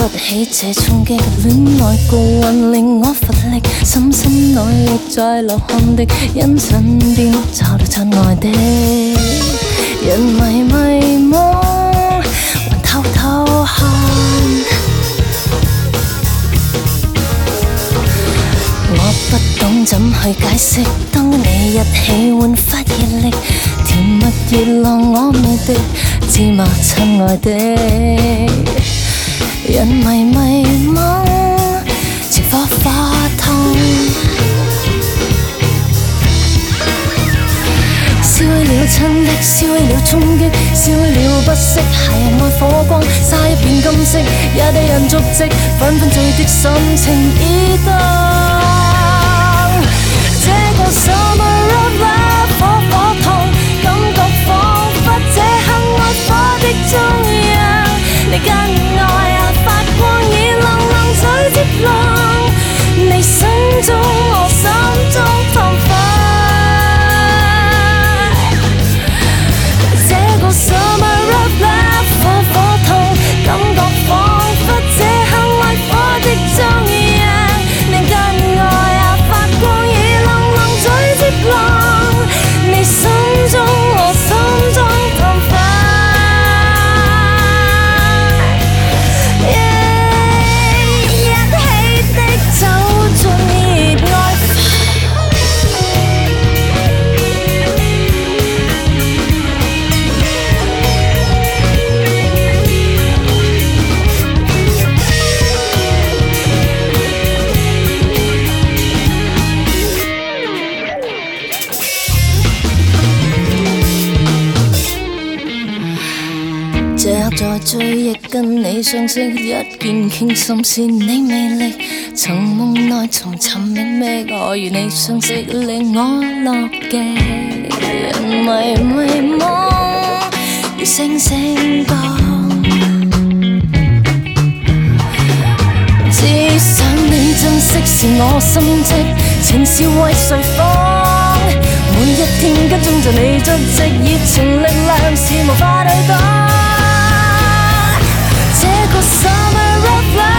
不起這衝擊，戀愛高溫令我乏力，深深內力在流汗的，因身邊找到親愛的，人迷迷惘，還偷偷看。我不懂怎去解釋，當你一起煥發熱力，甜蜜熱浪我未敵，知嗎親愛的？人迷迷惘，情火花燙，燒起了親的，燒起了衝擊，燒起了不息，係愛火光，沙一片金色，也地人足跡，紛紛醉的心情已當。這個 summer of love 火火燙，感覺彷彿這刻愛火的中央，你跟愛啊發光已冷冷水接浪，你心中我心中彷彿這個 summer of love 火火燙，感覺彷彿這刻愛火的中央，你跟愛啊發光已冷冷水接浪，你心中我心中彷彿這刻在追憶跟你相識，一見傾心是你魅力，曾夢內尋尋覓覓，我與你相識令我樂極，人迷迷惘，如星星降，只想你珍惜是我心跡，情是為誰放？每一天跟蹤着你足跡，熱情力量是無法對擋。這個 summer of love